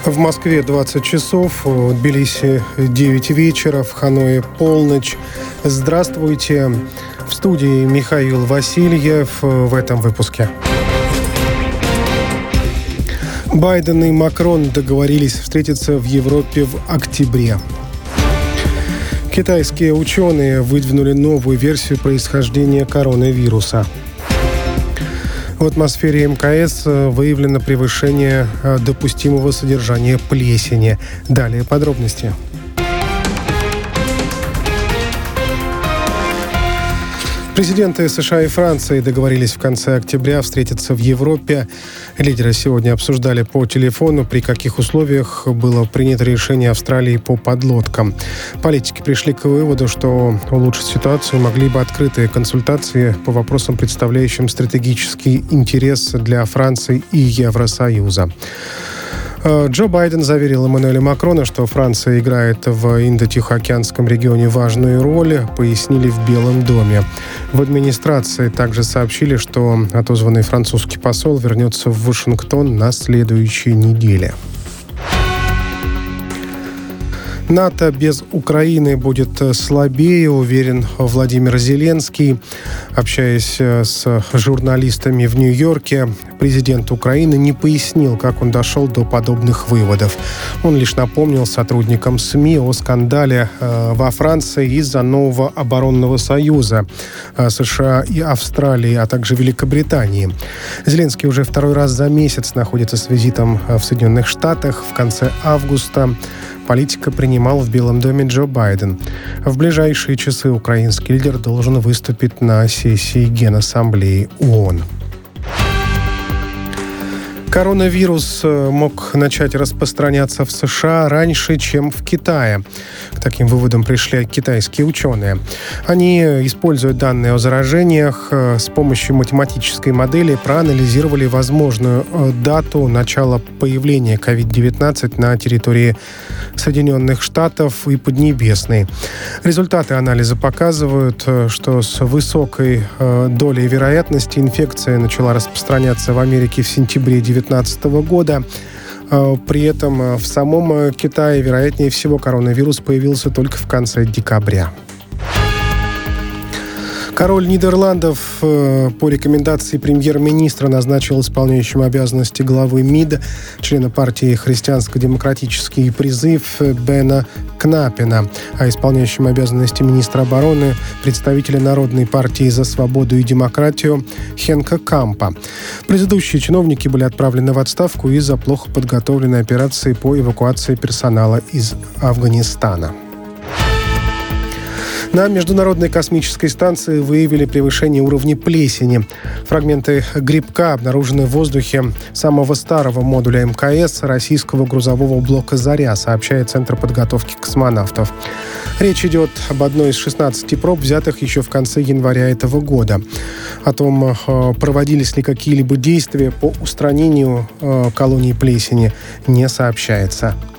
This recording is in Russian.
В Москве 20 часов, в Тбилиси 9 вечера, в Ханое полночь. Здравствуйте. В студии Михаил Васильев в этом выпуске. Байден и Макрон договорились встретиться в Европе в октябре. Китайские ученые выдвинули новую версию происхождения коронавируса. В атмосфере МКС выявлено превышение допустимого содержания плесени. Далее подробности. Президенты США и Франции договорились в конце октября встретиться в Европе. Лидеры сегодня обсуждали по телефону, при каких условиях было принято решение Австралии по подлодкам. Политики пришли к выводу, что улучшить ситуацию могли бы открытые консультации по вопросам, представляющим стратегический интерес для Франции и Евросоюза. Джо Байден заверил Эммануэля Макрона, что Франция играет в Индо-Тихоокеанском регионе важную роль, пояснили в Белом доме. В администрации также сообщили, что отозванный французский посол вернется в Вашингтон на следующей неделе. НАТО без Украины будет слабее, уверен Владимир Зеленский. Общаясь с журналистами в Нью-Йорке, президент Украины не пояснил, как он дошел до подобных выводов. Он лишь напомнил сотрудникам СМИ о скандале во Франции из-за нового оборонного союза США и Австралии, а также Великобритании. Зеленский уже второй раз за месяц находится с визитом в Соединенных Штатах. В конце августа политика принимал в Белом доме Джо Байден. В ближайшие часы украинский лидер должен выступить на сессии Генассамблеи ООН. Коронавирус мог начать распространяться в США раньше, чем в Китае. К таким выводам пришли китайские ученые. Они, используя данные о заражениях, с помощью математической модели проанализировали возможную дату начала появления COVID-19 на территории Соединенных Штатов и Поднебесной. Результаты анализа показывают, что с высокой долей вероятности инфекция начала распространяться в Америке в сентябре 2019 года. При этом в самом Китае, вероятнее всего, коронавирус появился только в конце декабря. Король Нидерландов по рекомендации премьер-министра назначил исполняющим обязанности главы МИД, члена партии «Христианско-демократический призыв» Бена Кнапена, а исполняющим обязанности министра обороны представителя Народной партии «За свободу и демократию» Хенка Кампа. Предыдущие чиновники были отправлены в отставку из-за плохо подготовленной операции по эвакуации персонала из Афганистана. На Международной космической станции выявили превышение уровня плесени. Фрагменты грибка обнаружены в воздухе самого старого модуля МКС российского грузового блока «Заря», сообщает Центр подготовки космонавтов. Речь идет об одной из 16 проб, взятых еще в конце января этого года. О том, проводились ли какие-либо действия по устранению колоний плесени, не сообщается.